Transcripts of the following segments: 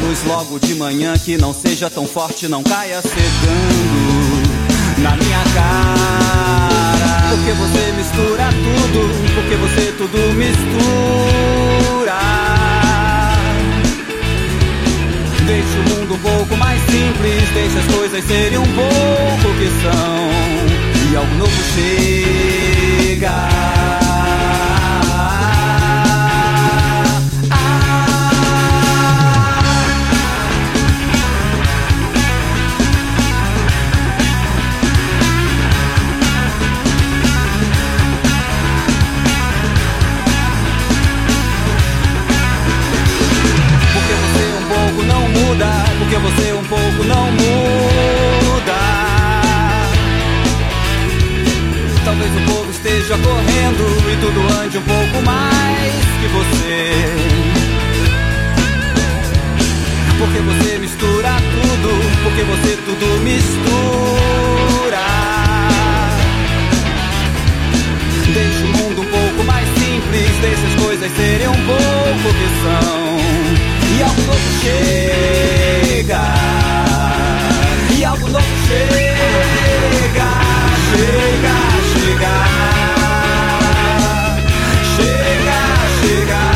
luz logo de manhã que não seja tão forte, não caia cegando na minha cara. Porque você mistura tudo, porque você tudo mistura. Deixa o mundo um pouco mais simples, deixa as coisas serem um pouco o que são, e algo novo chega. Porque você um pouco não muda. Talvez o povo esteja correndo e tudo ande um pouco mais que você. Porque você mistura tudo, porque você tudo mistura. Deixa o mundo um pouco mais simples, deixa as coisas serem um pouco o que são, e algo novo chega, e algo novo chega, chega, chega, chega, chega.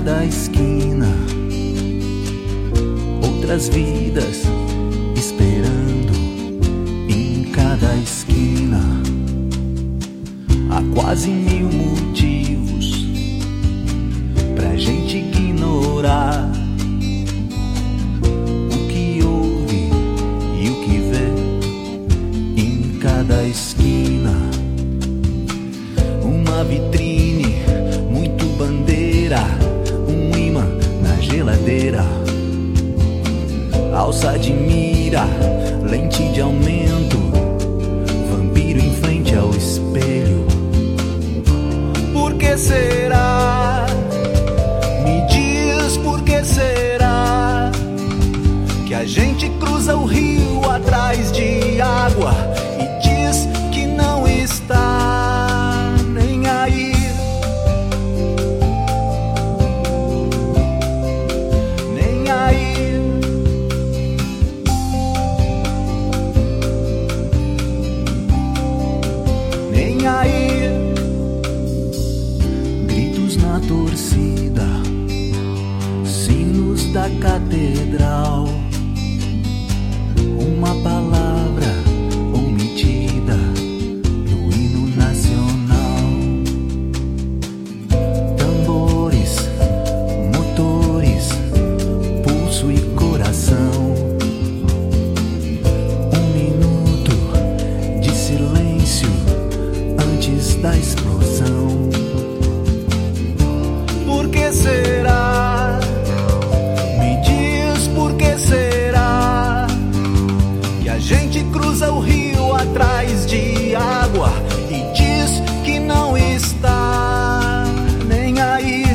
cada esquina, outras vidas esperando em cada esquina. Há quase 1000 motivos pra gente ignorar o que ouve e o que vê em cada esquina. Uma vitrine, muito bandeira, um imã na geladeira, alça de mira, lente de aumento, vampiro em frente ao espelho. Por que será? Me diz por que será que a gente cruza o rio atrás de água e diz que não está nem aí? Nem aí. Nem aí. Gritos na torcida, sinos da catedral, uma palavra omitida no hino nacional. Tambores, motores, pulso e coração. Um minuto de silêncio antes da explosão. Por que será? Me diz por que será que a gente cruza o rio atrás de água e diz que não está nem aí?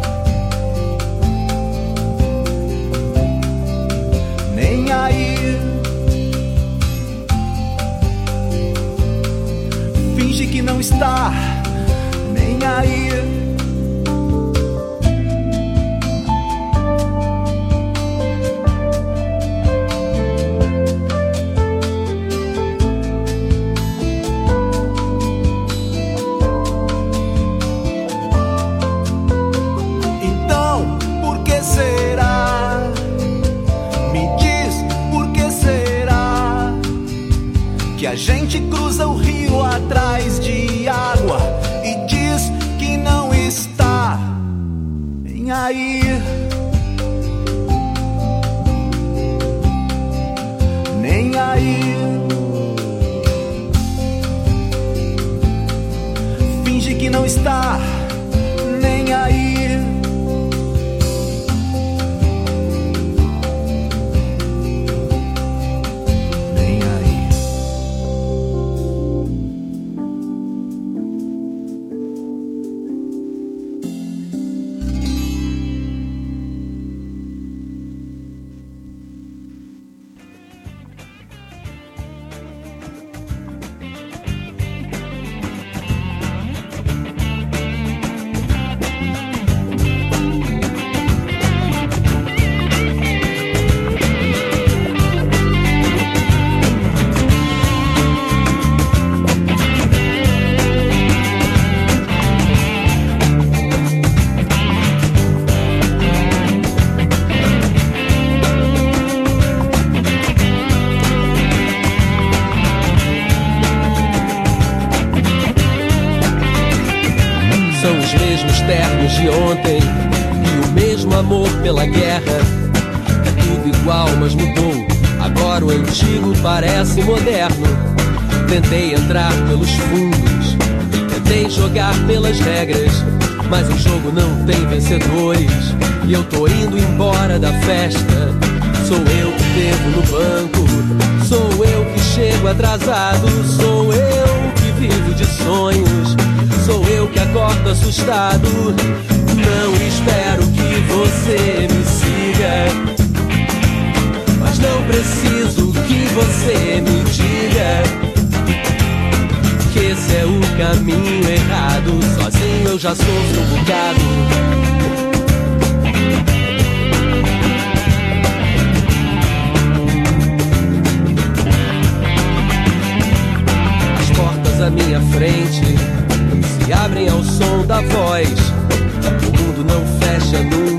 Nem aí. Finge que não está nem aí. Então, por que será? Me diz por que será que a gente cruza o rio atrás de água e diz que não está nem aí? Nem aí. Finge que não está nem aí. Nem aí. São os mesmos ternos de ontem e o mesmo amor pela guerra. É tudo igual, mas mudou. Agora o antigo parece moderno. Tentei entrar pelos fundos, tentei jogar pelas regras, mas em jogo não tem vencedores. E eu tô indo embora da festa. Sou eu que devo no banco, sou eu que chego atrasado, sou eu que vivo de sonhos, sou eu que acordo assustado. Não espero que você me siga, mas não preciso que você me diga que esse é o caminho errado. Sozinho eu já sofro um bocado. À minha frente se abrem ao som da voz. O mundo não fecha nunca.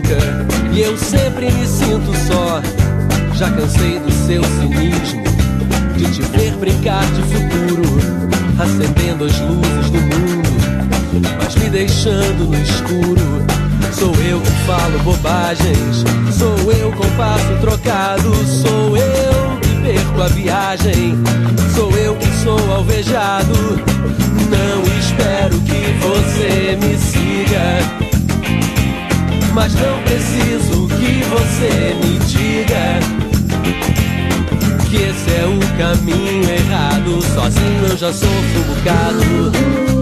Já cansei do seu cinismo, de te ver brincar de futuro, acendendo as luzes do mundo, mas me deixando no escuro. Sou eu que falo bobagens, sou eu com passo trocado, sou eu que perco a viagem, sou eu que sou alvejado. Não espero que você me siga, mas não preciso que você me diga que esse é o caminho errado. Sozinho eu já sofro um bocado.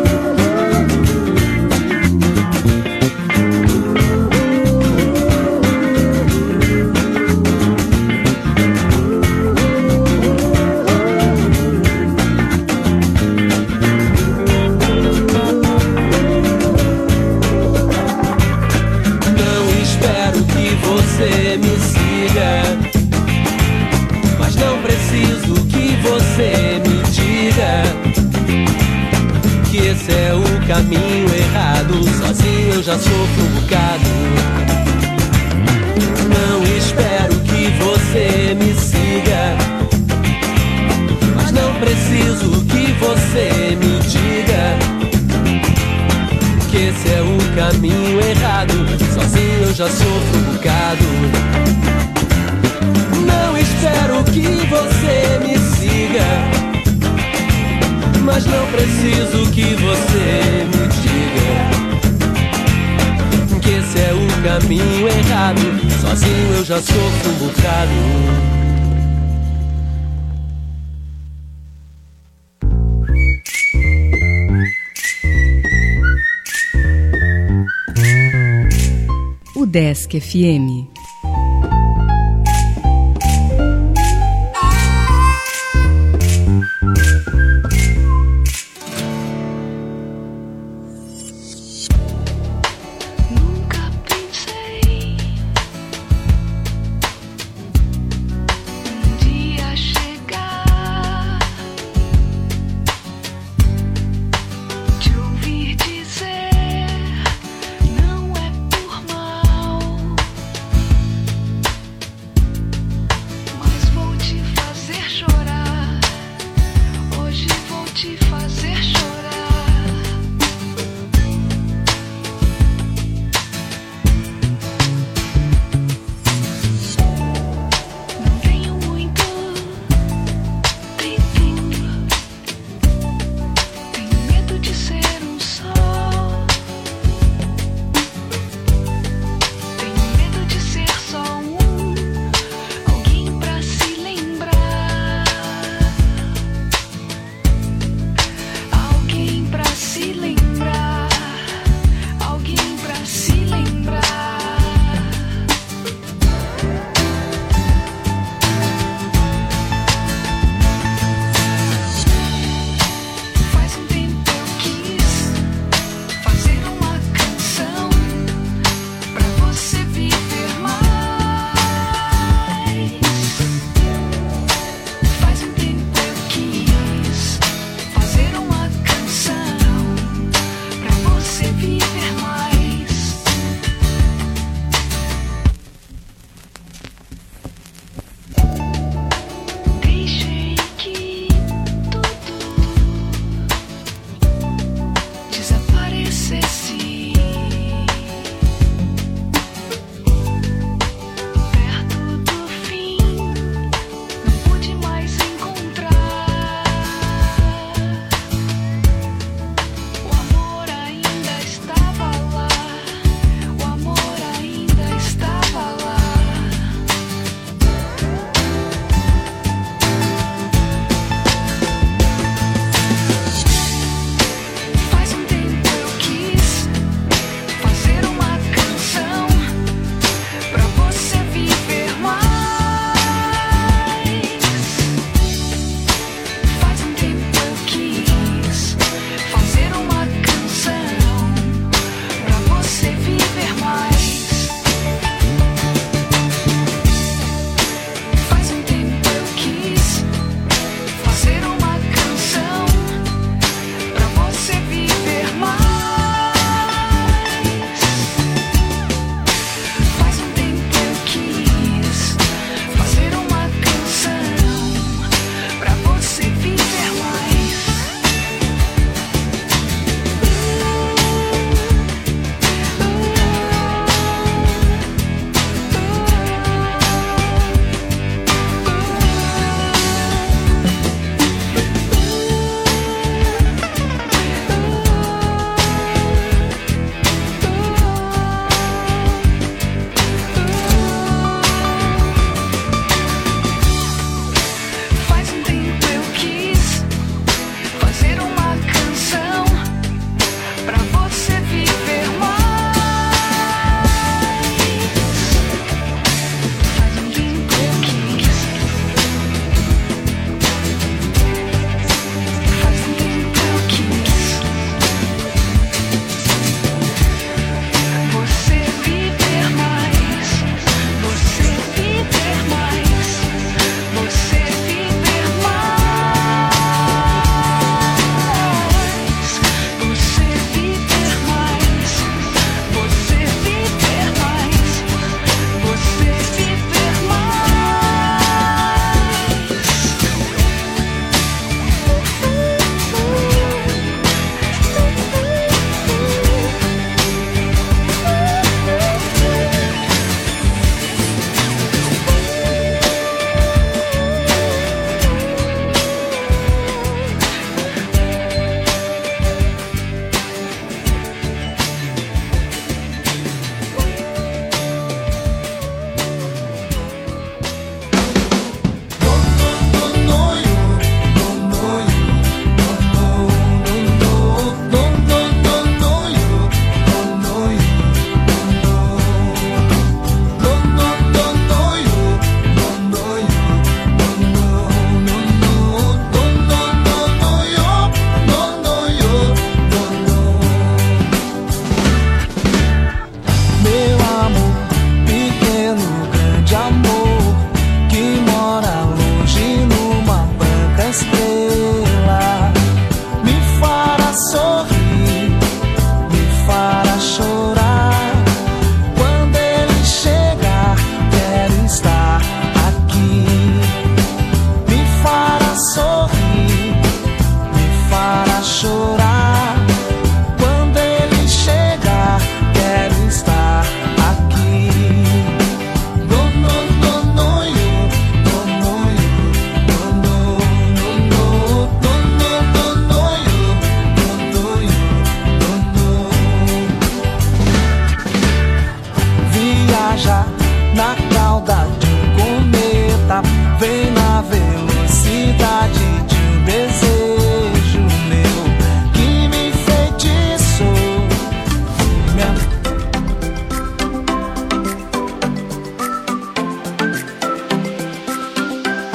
Esse é o caminho errado, sozinho eu já sofro um bocado. Não espero que você me siga, mas não preciso que você me diga que esse é o caminho errado, sozinho eu já sofro um bocado. Não espero que você me siga, mas não preciso que você me diga que esse é o caminho errado, sozinho eu já sofro um bocado. Udesc FM.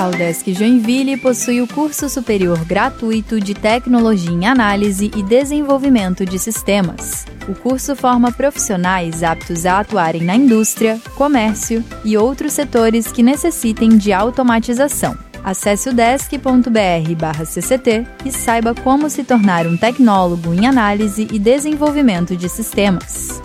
A UDESC Joinville possui o curso superior gratuito de Tecnologia em Análise e Desenvolvimento de Sistemas. O curso forma profissionais aptos a atuarem na indústria, comércio e outros setores que necessitem de automatização. Acesse udesc.br/cct e saiba como se tornar um tecnólogo em análise e desenvolvimento de sistemas.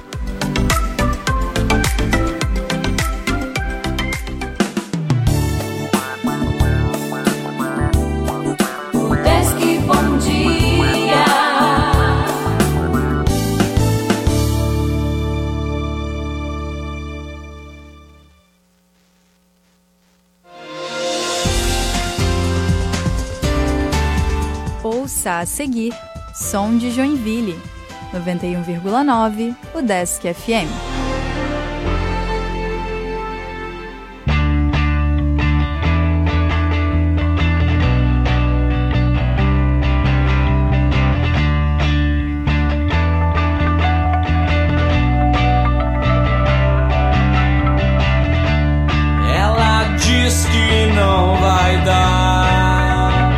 UDESC Bom Dia. Ouça a seguir Som de Joinville, 91,9 UDESC FM. Ela diz que não vai dar,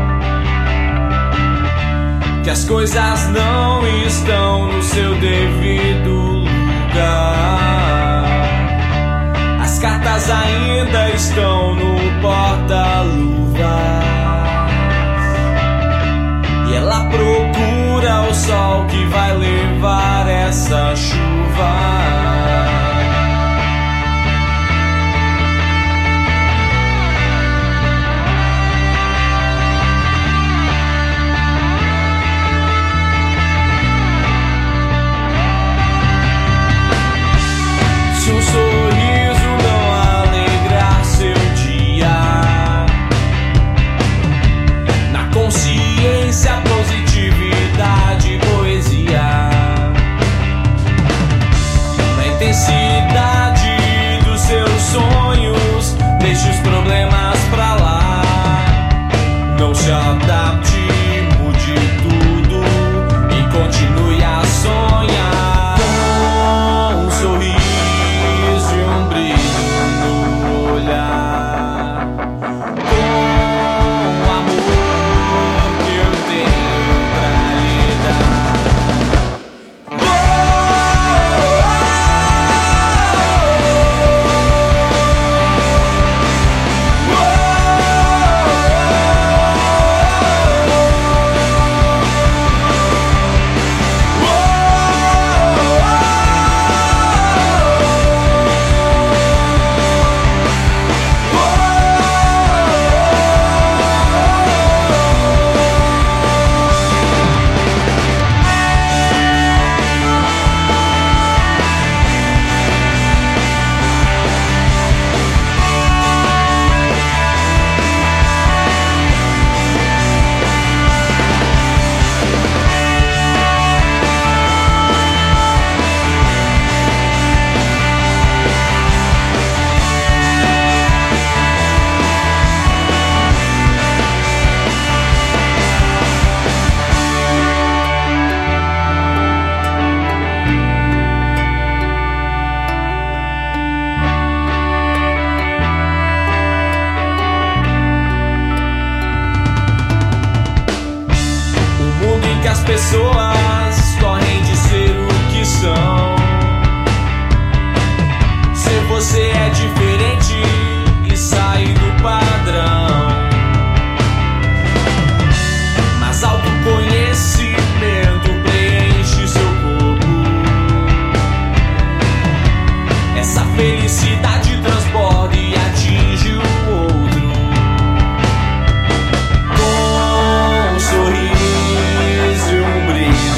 que as coisas não estão no seu devido lugar. As cartas ainda estão no porta-luvas e ela procura o sol que vai levar essa chuva. Se um sorriso não alegrar seu dia, na consciência, positividade, poesia, na intensidade dos seus sonhos, deixe os problemas pra lá. Não se adapte, mude tudo e continue a sonhar. Com um sorriso, um brilho no olhar, com o amor que eu tenho pra lhe dar. As pessoas correm de ser o que são. Ser você é diferente e sai do padrão. Mas autoconhecimento preenche seu corpo. Essa felicidade transborda e atinge o outro. Com um sorriso, um brilho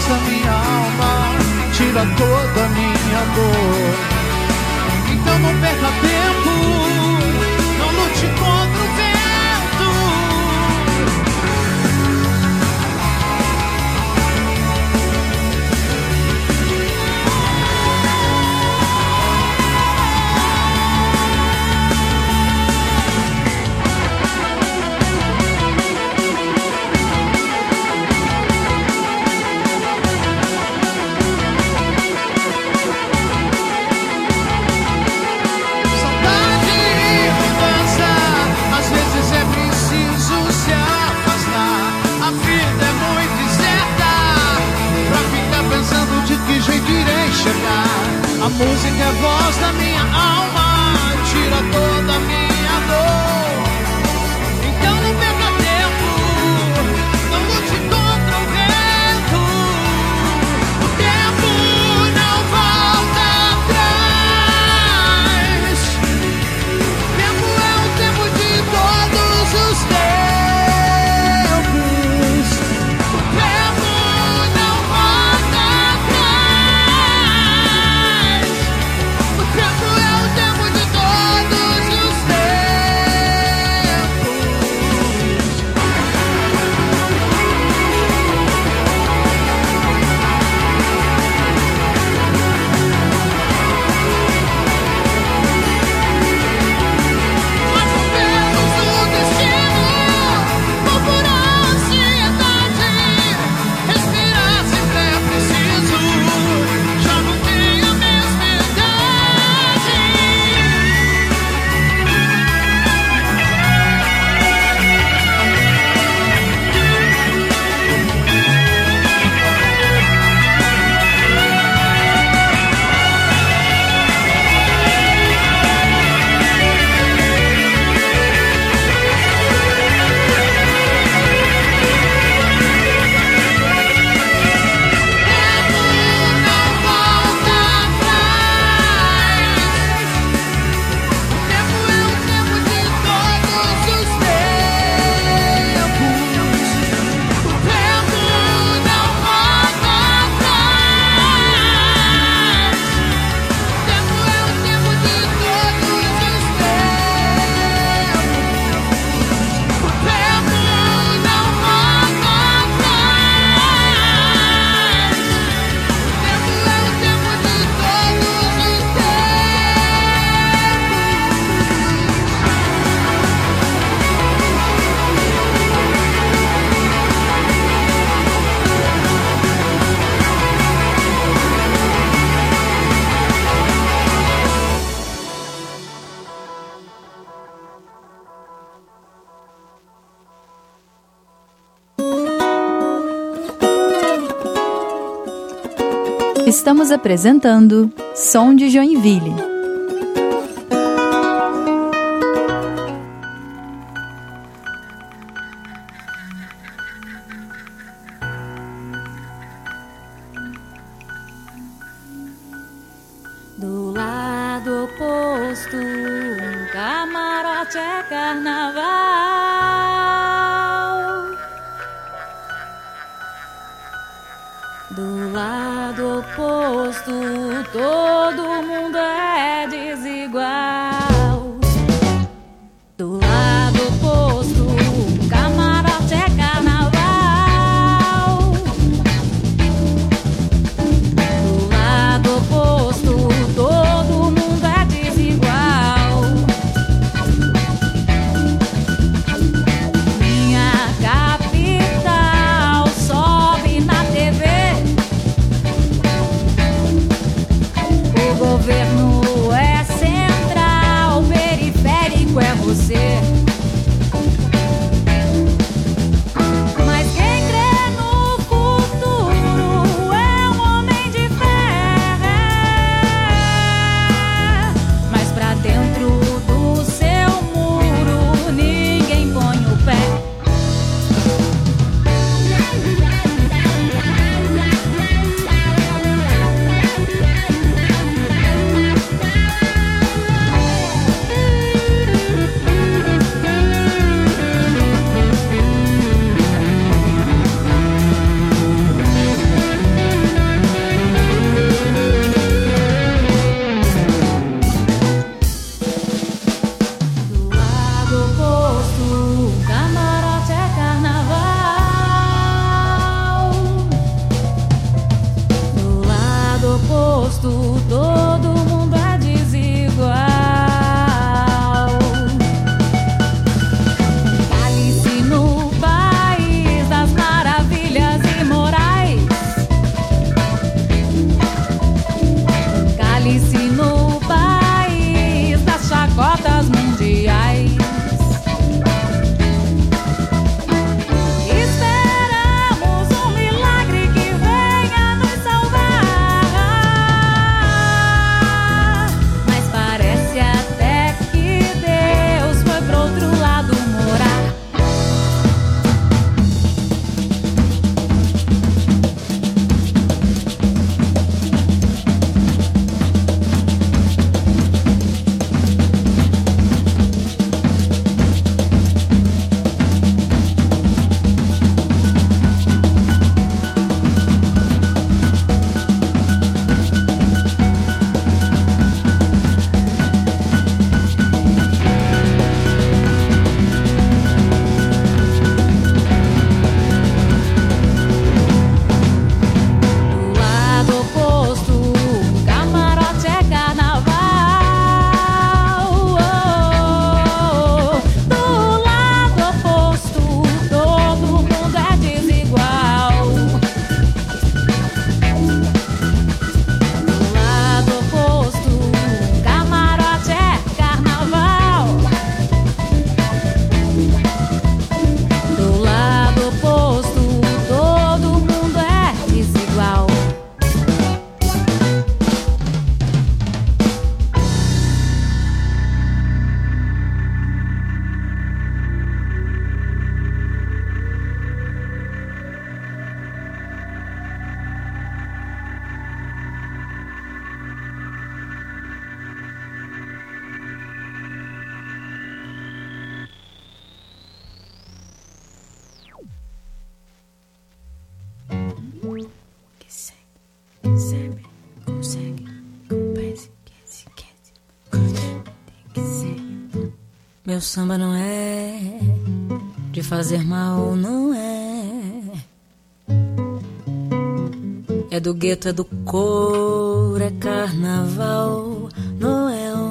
voz da minha alma, tira toda a minha dor. Então não perca tempo, não lute contra o vento. A música é a voz da minha alma, tira toda a minha dor. Então não perca tempo, não lute contra o vento. O tempo não volta atrás. O tempo é o tempo de todos os tempos. O tempo não volta atrás. O tempo é o tempo de todos os Nós rompemos o destino, ou por ansiedade. Respirar sempre é preciso, já não tem a mesma idade. Estamos apresentando Som de Joinville. Do lado oposto, um camarote é carnaval. Do lado oposto, todo mundo é desigual. Do lado oposto, um camarote é carnaval. Do lado oposto, todo mundo é desigual. Minha capital sobe na TV. O governo Meu samba não é de fazer mal, não é. É do gueto, é do couro, é carnaval, Noel.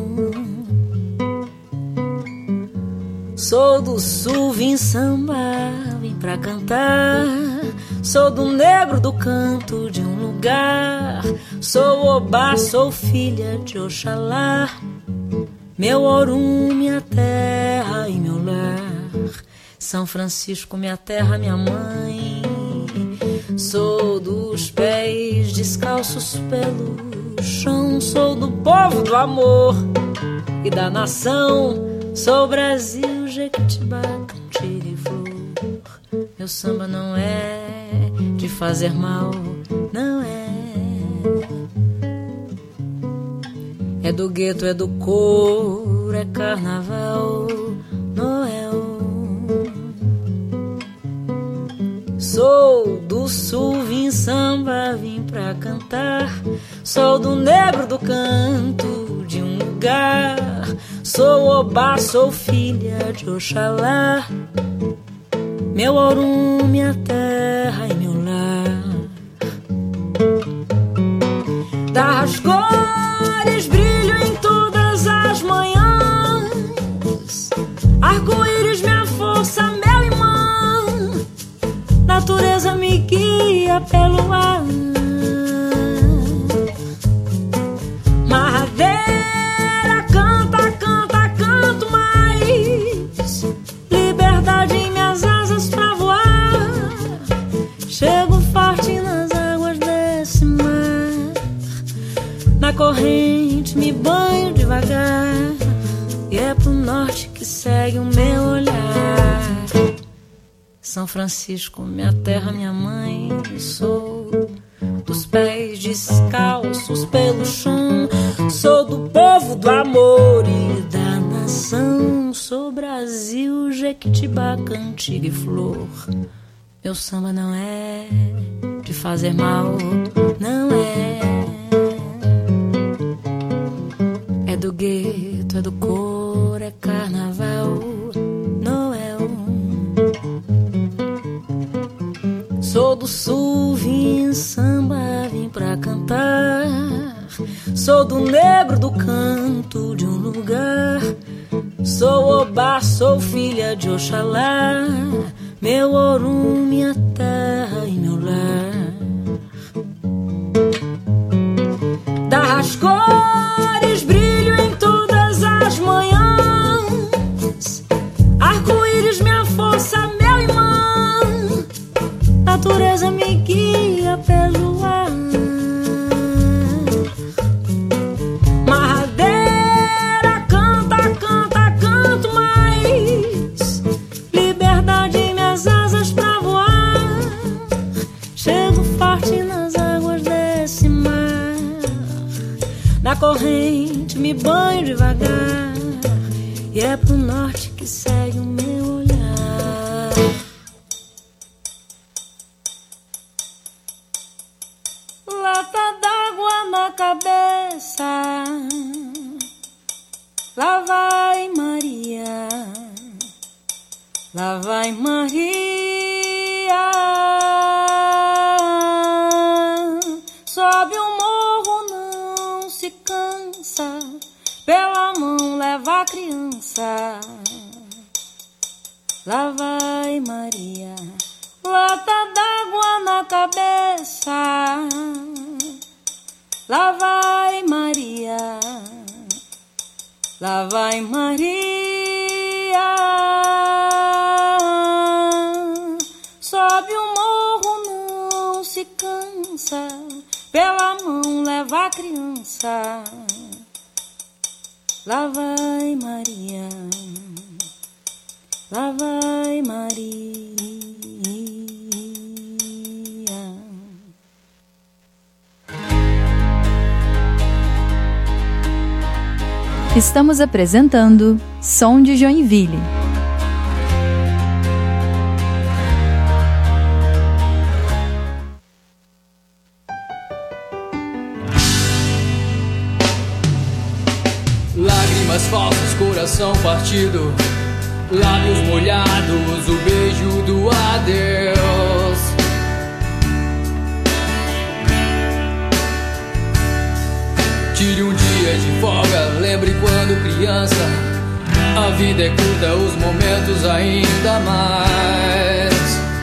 Sou do sul, vim sambar, vim pra cantar. Sou do negro do canto de um lugar. Sou Obá, sou filha de Oxalá. Meu Orum, minha terra e meu lar. São Francisco, minha terra, minha mãe. Sou dos pés descalços pelo chão. Sou do povo do amor e da nação. Sou Brasil, Jequitibá, cantiga e flor. Meu samba não é de fazer mal, não é. É do gueto, é do couro, é carnaval, Noel. Sou do sul, vim samba, vim pra cantar. Sou do negro do canto de um lugar. Sou Obá, sou filha de Oxalá. Meu Orum, minha terra e meu lar. Das cores brilho em todas as manhãs. Arco-íris, minha força, meu imã. Natureza me guia pelo ar. Madeira, canta, canta, canto mais. Liberdade em minhas asas pra voar. Chego forte nas águas desse mar. Na corrente me banho devagar. E é pro norte que segue o meu olhar. São Francisco, minha terra, minha mãe. Sou dos pés descalços pelo chão. Sou do povo do amor e da nação. Sou Brasil, Jequitibá, cantiga e flor. Meu samba não é de fazer mal, não é. É do gueto, é do couro, é carnaval, Noel. Sou do sul, vim samba, vim pra cantar. Sou do negro do canto de um lugar. Sou Obá, sou filha de Oxalá. Meu Orum, minha terra e meu lar. Das cores brilho em todas as manhãs. Arco-íris, minha força, meu imã. Natureza me guia pelo ar. Madeira, canta, canta, canto mais. Liberdade em minhas asas pra voar. Chego forte nas águas desse mar. Na corrente me banho devagar. E é pro norte que segue o meu olhar. Lata d'água na cabeça. Lá vai Maria. Lá vai Maria. Sobe o morro, não se cansa. Pela mão leva a criança. Lá vai Maria. Lata d'água na cabeça. Lá vai Maria. Lá vai Maria. Sobe o morro, não se cansa. Pela mão leva a criança. Lá vai Maria. Lá vai Maria. Estamos apresentando Som de Joinville. Lágrimas falsas, coração partido, lábios molhados, o beijo do adeus. Tire um dia de folga, lembre quando criança. A vida é curta, os momentos ainda mais.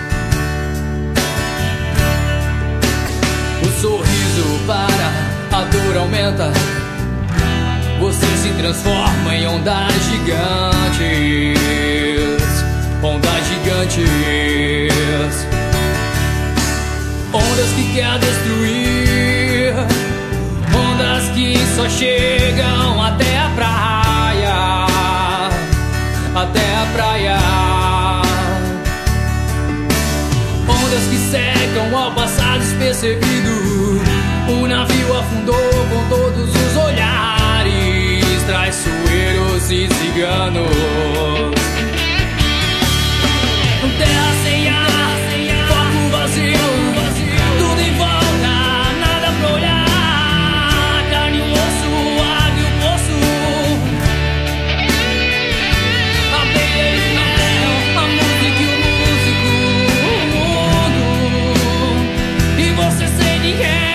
O sorriso para, a dor aumenta. Você se transforma em ondas gigantes. Ondas gigantes. Ondas que quer destruir. Ondas que só chegam até a praia. Até a praia. Ondas que secam ao passar despercebido. O navio afundou com todos os olhares traiçoeiros e ciganos. Terra sem ar, foco vazio, tudo em volta, nada pra olhar. Carne, o osso, água e o poço. A abelha e o mel, a música e o músico, o mundo. E você sem ninguém.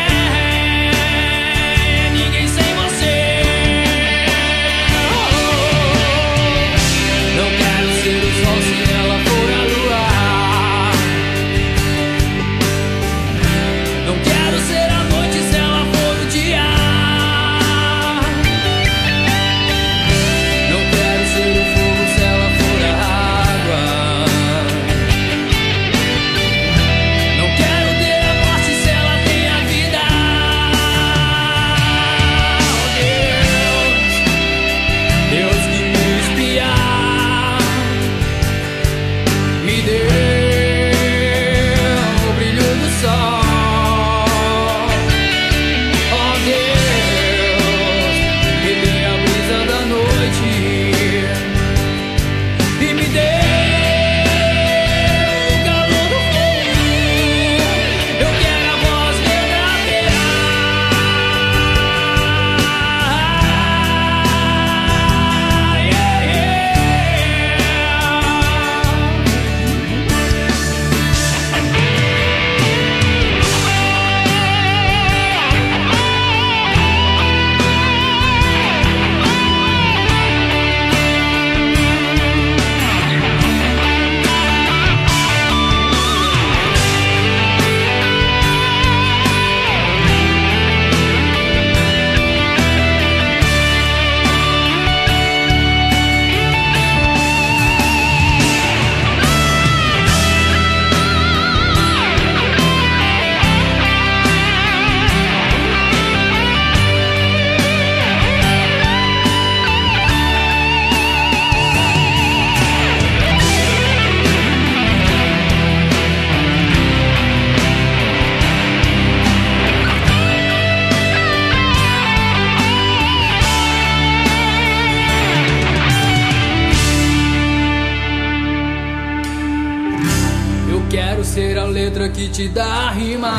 Que te dá rima,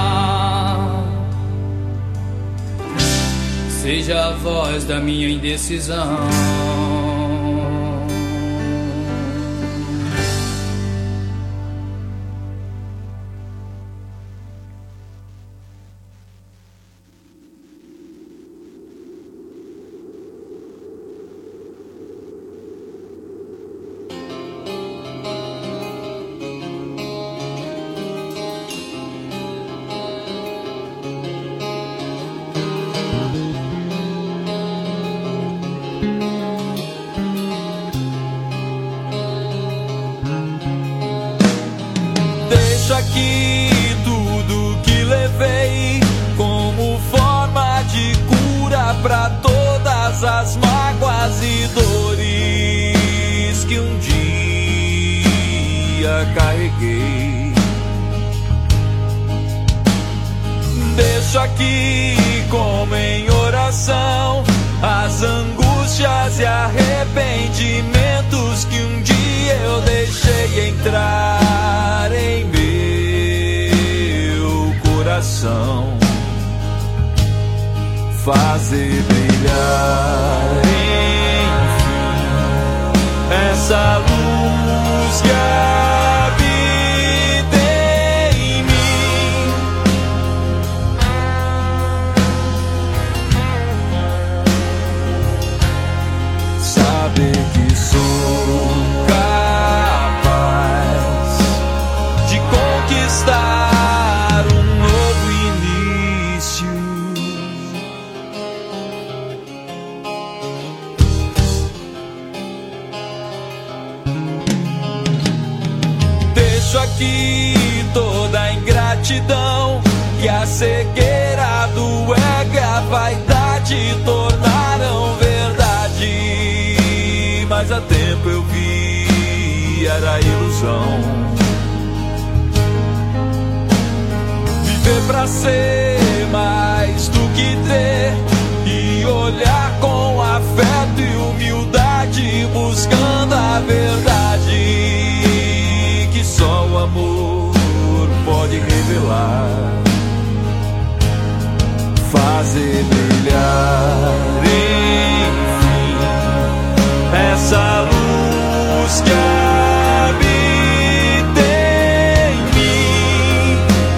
seja a voz da minha indecisão. Aqui tudo que levei como forma de cura pra todas as mágoas e dores que um dia carreguei. Deixo aqui como em oração as angústias e arrependimentos que um dia eu deixei entrar em meu coração, fazer brilhar em aqui toda a ingratidão que a cegueira do ego e a vaidade tornaram verdade. Mas há tempo eu vi, era ilusão. Viver pra ser mais do que ter e olhar com afeto e humildade, buscando a verdade que só o amor pode revelar. Fazer brilhar, enfim, essa luz que habita em mim.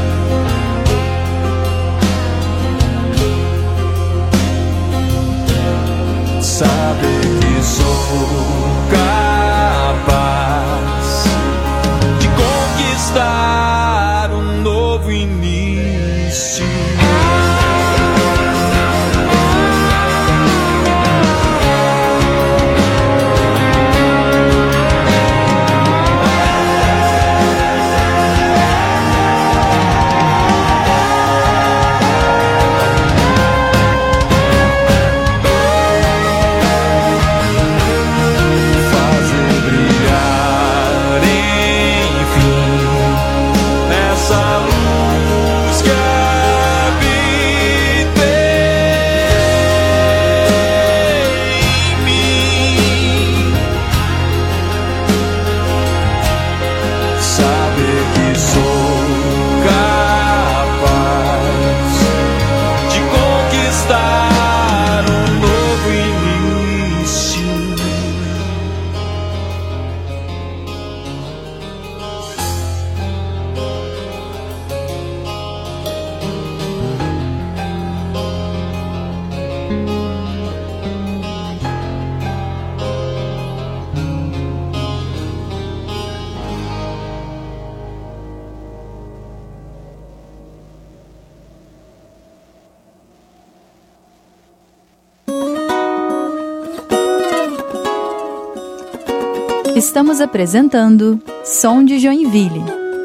Saber que sou capaz de conquistar um novo início. Estamos apresentando Som de Joinville.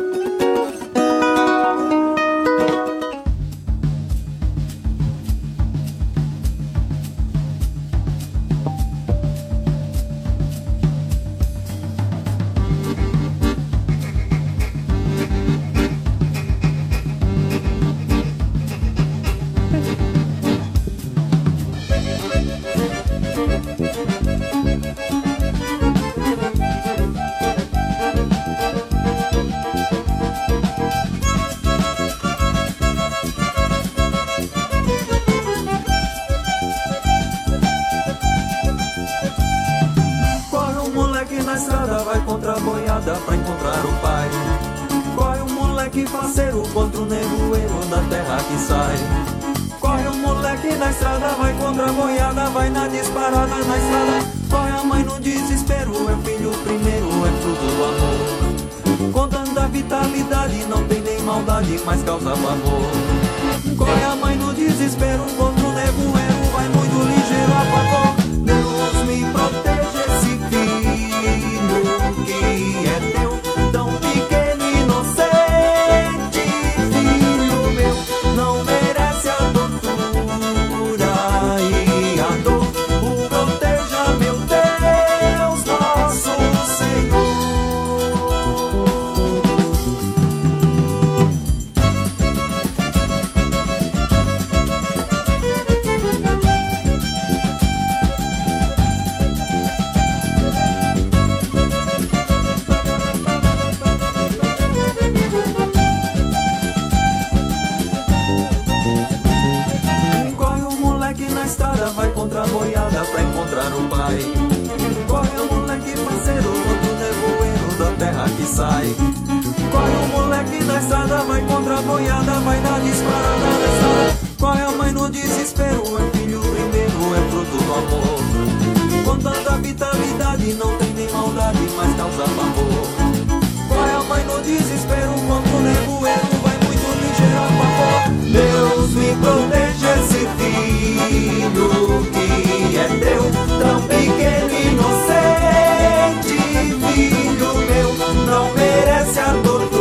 Mas causa pavor. Corre a mãe no desespero, contra o nevoeiro, vai muito ligeiro a favor. Deus me proteja esse filho que é teu, tão pequeno e inocente. Filho meu, não merece a tortura e a dor. O proteja, meu Deus, nosso Senhor. Sai. Corre o moleque na estrada, vai contra a boiada, vai dar disparada na estrada. Corre a mãe no desespero, é filho primeiro, é fruto do amor. Com tanta vitalidade, não tem nem maldade, mas causa pavor. Corre a mãe no desespero, contra o nevoeiro, vai muito ligeiro a favor. Deus me proteja esse filho que é teu, tão pequeno e inocente. Filho meu, não merece a tortura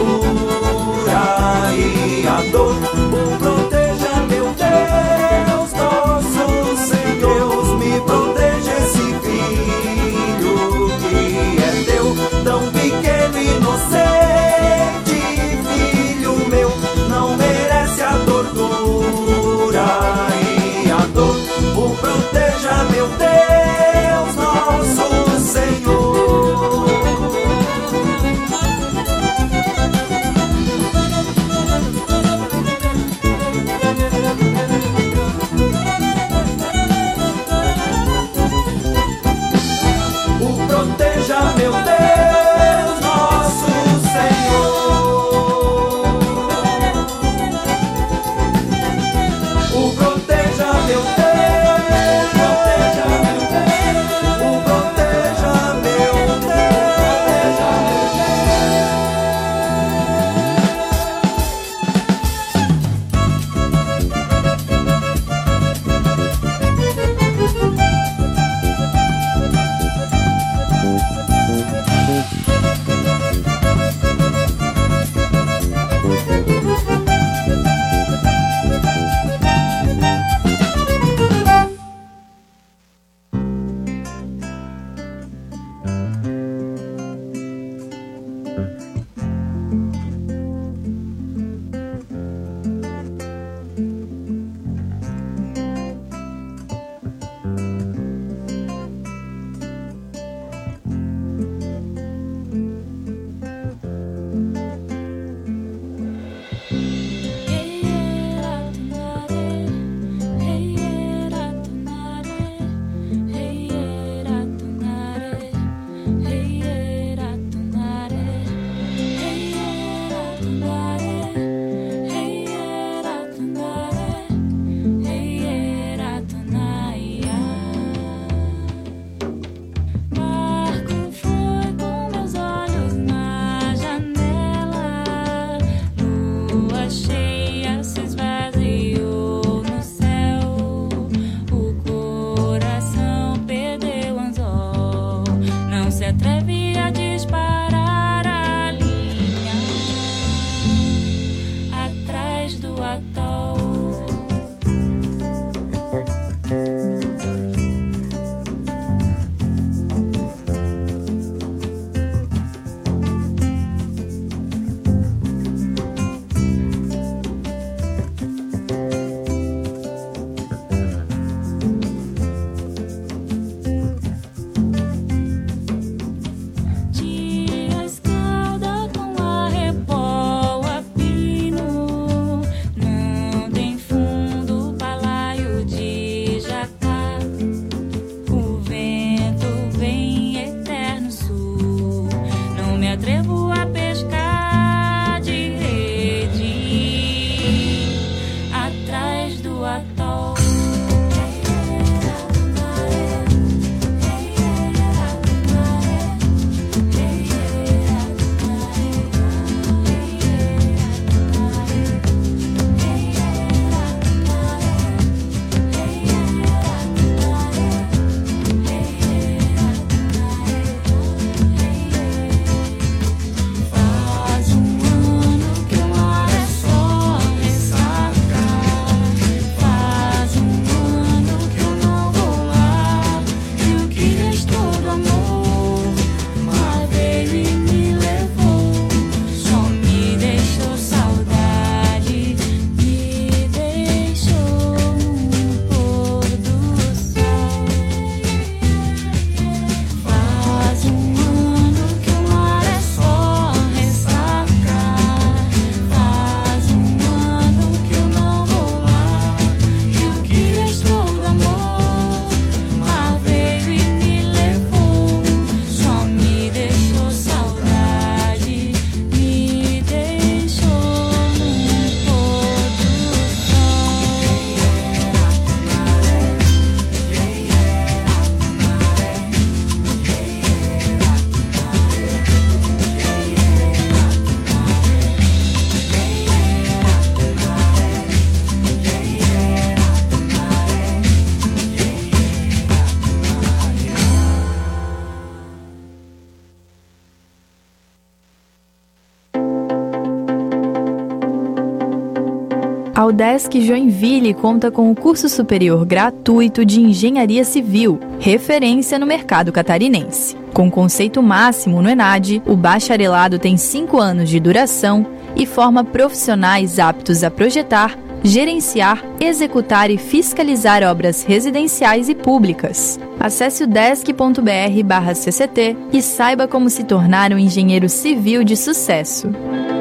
A UDESC Joinville conta com o curso superior gratuito de Engenharia Civil, referência no mercado catarinense. Com conceito máximo no ENAD, o bacharelado tem 5 anos de duração e forma profissionais aptos a projetar, gerenciar, executar e fiscalizar obras residenciais e públicas. Acesse udesc.br/CCT e saiba como se tornar um engenheiro civil de sucesso.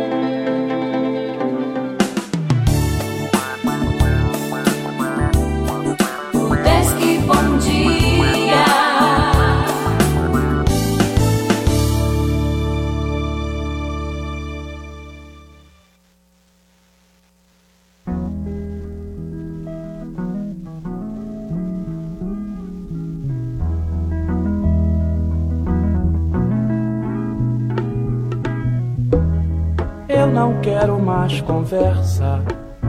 Eu não quero mais conversa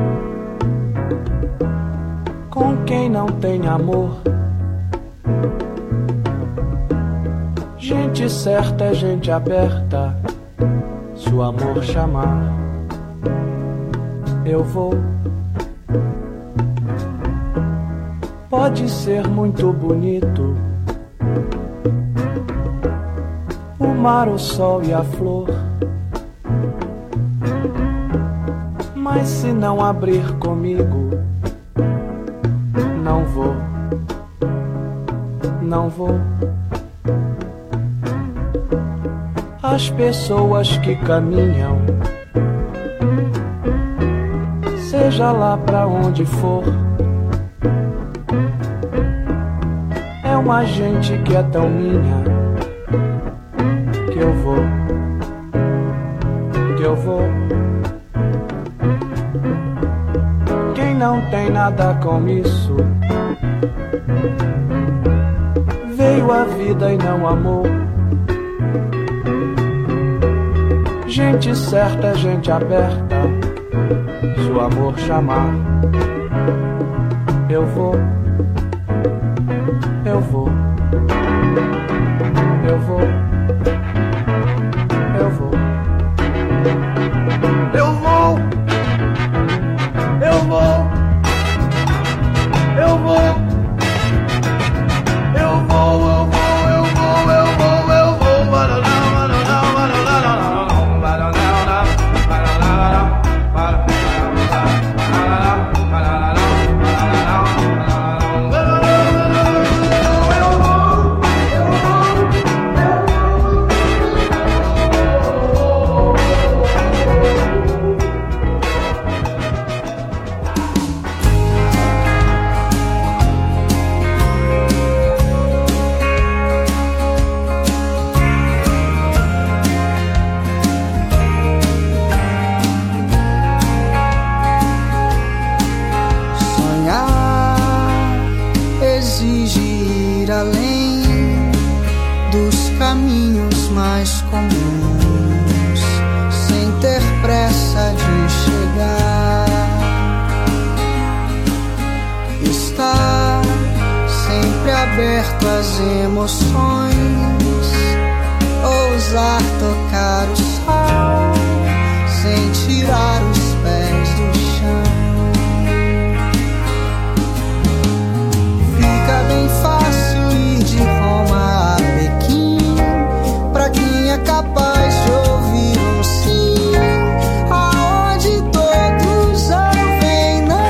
com quem não tem amor. Gente certa é gente aberta. Se o amor chamar, eu vou. Pode ser muito bonito o mar, o sol e a flor, mas se não abrir comigo, não vou, não vou. As pessoas que caminham, seja lá pra onde for, é uma gente que é tão minha, que eu vou, que eu vou. Quem não tem nada com isso, veio a vida e não amou. Gente certa é gente aberta. Se o amor chamar, eu vou, eu vou, eu vou, eu vou, eu vou, eu vou, eu vou, eu vou, eu vou, eu vou, eu vou, aberto às emoções, ousar tocar o sol sem tirar os pés do chão. Fica bem fácil ir de Roma a Pequim, pra quem é capaz de ouvir um sim, aonde todos ouvem não.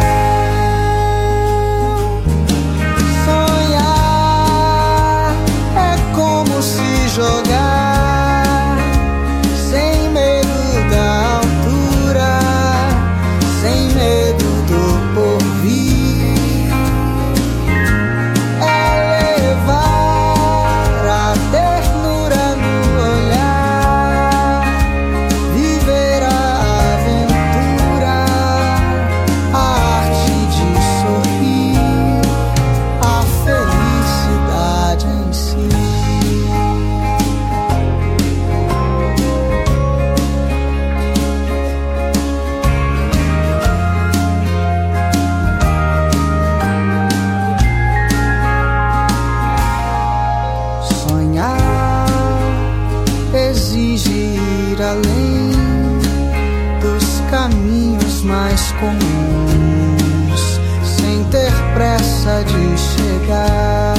Jogar sem medo da altura, sem medo do porvir, é levar a ternura no olhar, viver a aventura, a arte de sorrir, a felicidade em si. Exige ir além dos caminhos mais comuns. chegar.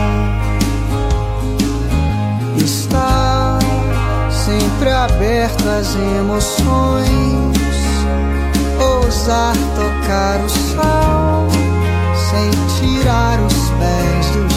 Estar sempre aberto às emoções, ousar tocar o sol sem tirar os pés do